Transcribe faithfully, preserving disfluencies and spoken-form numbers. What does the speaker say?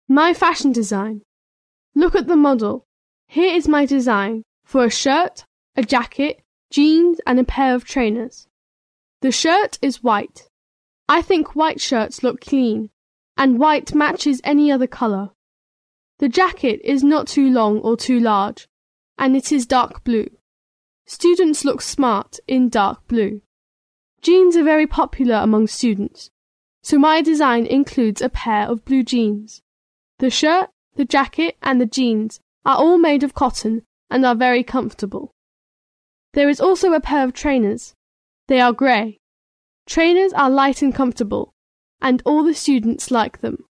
My fashion design. Look at the model. Here is my design for a shirt, a jacket, jeans, and a pair of trainers. The shirt is white. I think white shirts look clean, and white matches any other color. The jacket is not too long or too large, and it is dark blue. Students look smart in dark blue. Jeans are very popular among students, so my design includes a pair of blue jeans. The shirt, the jacket, and the jeans are all made of cotton and are very comfortable. There is also a pair of trainers. They are grey. Trainers are light and comfortable, and all the students like them.